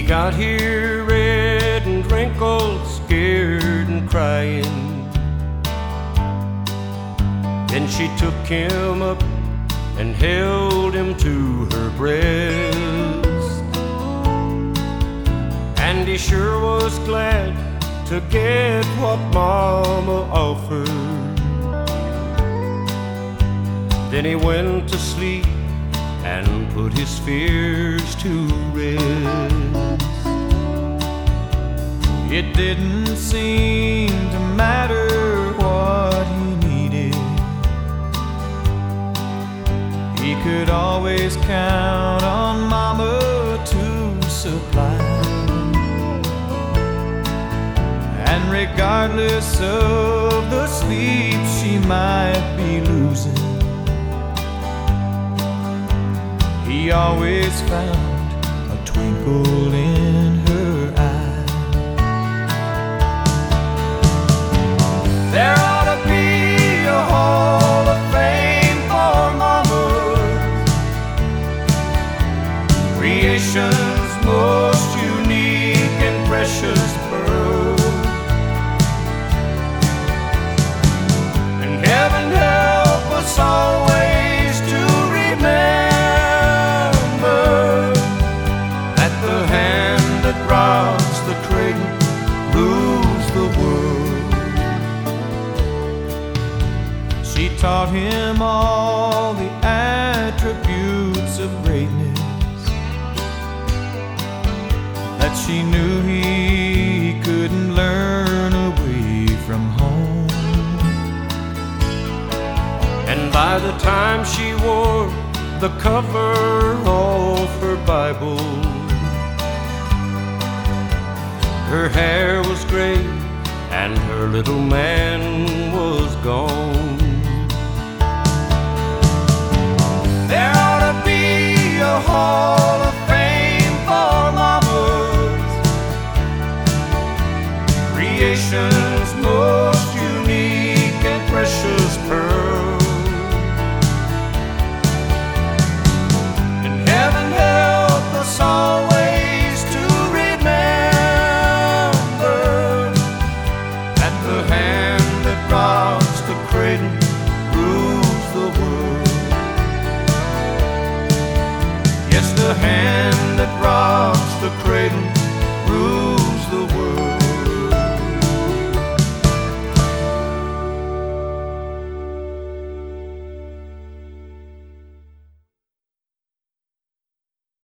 got here red and wrinkled, scared and crying. Then she took him up and held him to her breast, and he sure was glad to get what Mama offered. Then he went to sleep and put his fears to rest. It didn't seem to matter what he needed. He could always count on Mama to supply. And regardless of the sleep she might be losing, he always found a twinkle in her eye. There ought to be a hall of fame for mamas, creation's most unique and precious pearl. And heaven help us always to remember that the hand that rocks the cradle rules the world. She taught him all the attributes of greatness that she knew he couldn't learn away from home. And by the time she wore the cover off her Bible, her hair was gray and her little man was gone.